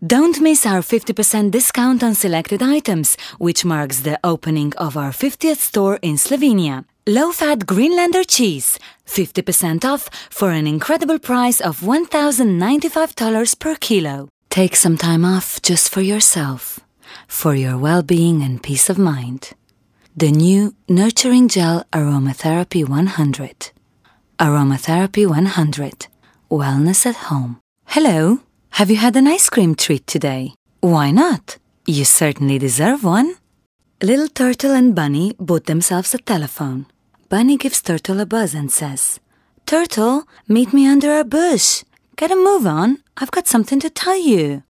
Don't miss our 50% discount on selected items, which marks the opening of our 50th store in Slovenia. Low-fat Greenlander cheese, 50% off for an incredible price of $1,095 per kilo. Take some time off just for yourself, for your well-being and peace of mind. The new Nurturing Gel Aromatherapy 100. Aromatherapy 100. Wellness at home. Hello, have you had an ice cream treat today? Why not? You certainly deserve one. Little Turtle and Bunny bought themselves a telephone. Bunny gives Turtle a buzz and says, "Turtle, meet me under a bush. Get a move on, I've got something to tell you."